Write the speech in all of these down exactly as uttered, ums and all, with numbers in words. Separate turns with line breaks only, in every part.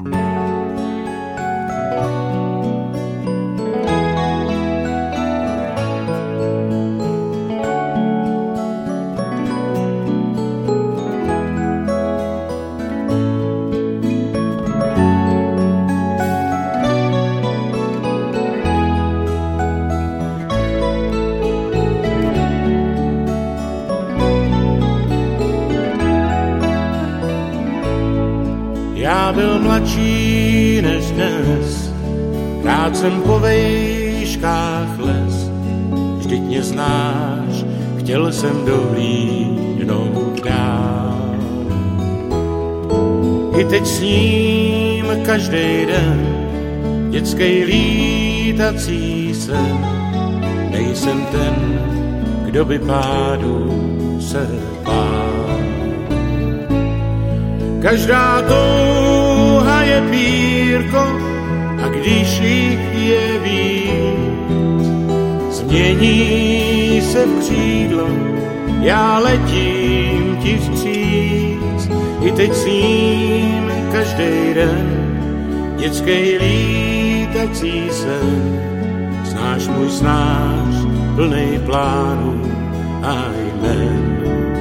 Já byl mladší než dnes, rád jsem po vejškách les. Vždyť mě znáš, chtěl jsem dohlídnout dál. I teď sním každý den, dětskej lítací sen. Nejsem ten, kdo by pádu se bál. Každá touha je pírko, a když jich je víc, změní se v křídlo, já letím ti vstříc. I teď sním každý den, dětskej lítací sen. Znáš můj snář, plnej plánů a jmen.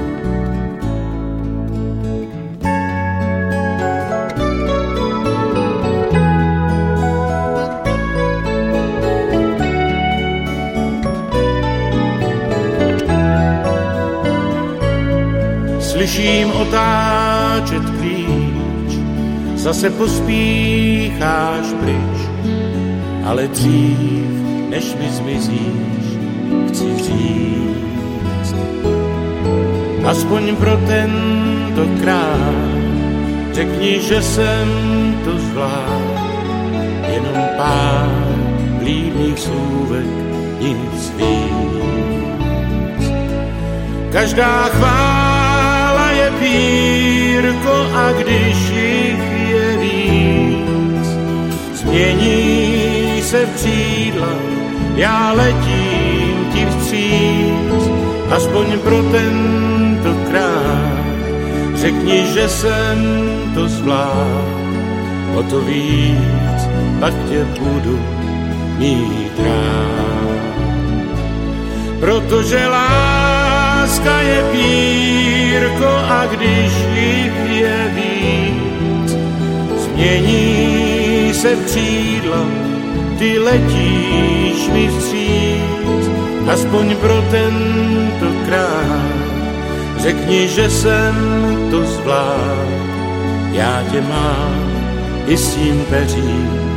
Slyším otáčet klíč, zase pospícháš pryč, ale dřív, než mi zmizíš, chci říct. Aspoň pro tentokrát řekni, že jsem to zvládl, jenom pár líbných slůvek, nic víc. Každá chvála je pírko, a když jich je víc, změní se v křídla, já letím ti vstříc. Aspoň pro tentokrát řekni, že jsem to zvládl, o to víc pak tě budu mít rád. Protože láska je pírko, a když jich je víc, změní se v křídla, ty letíš mi vstříc. Aspoň pro tentokrát řekni, že jsem to zvládl, já tě mám i s tím peřím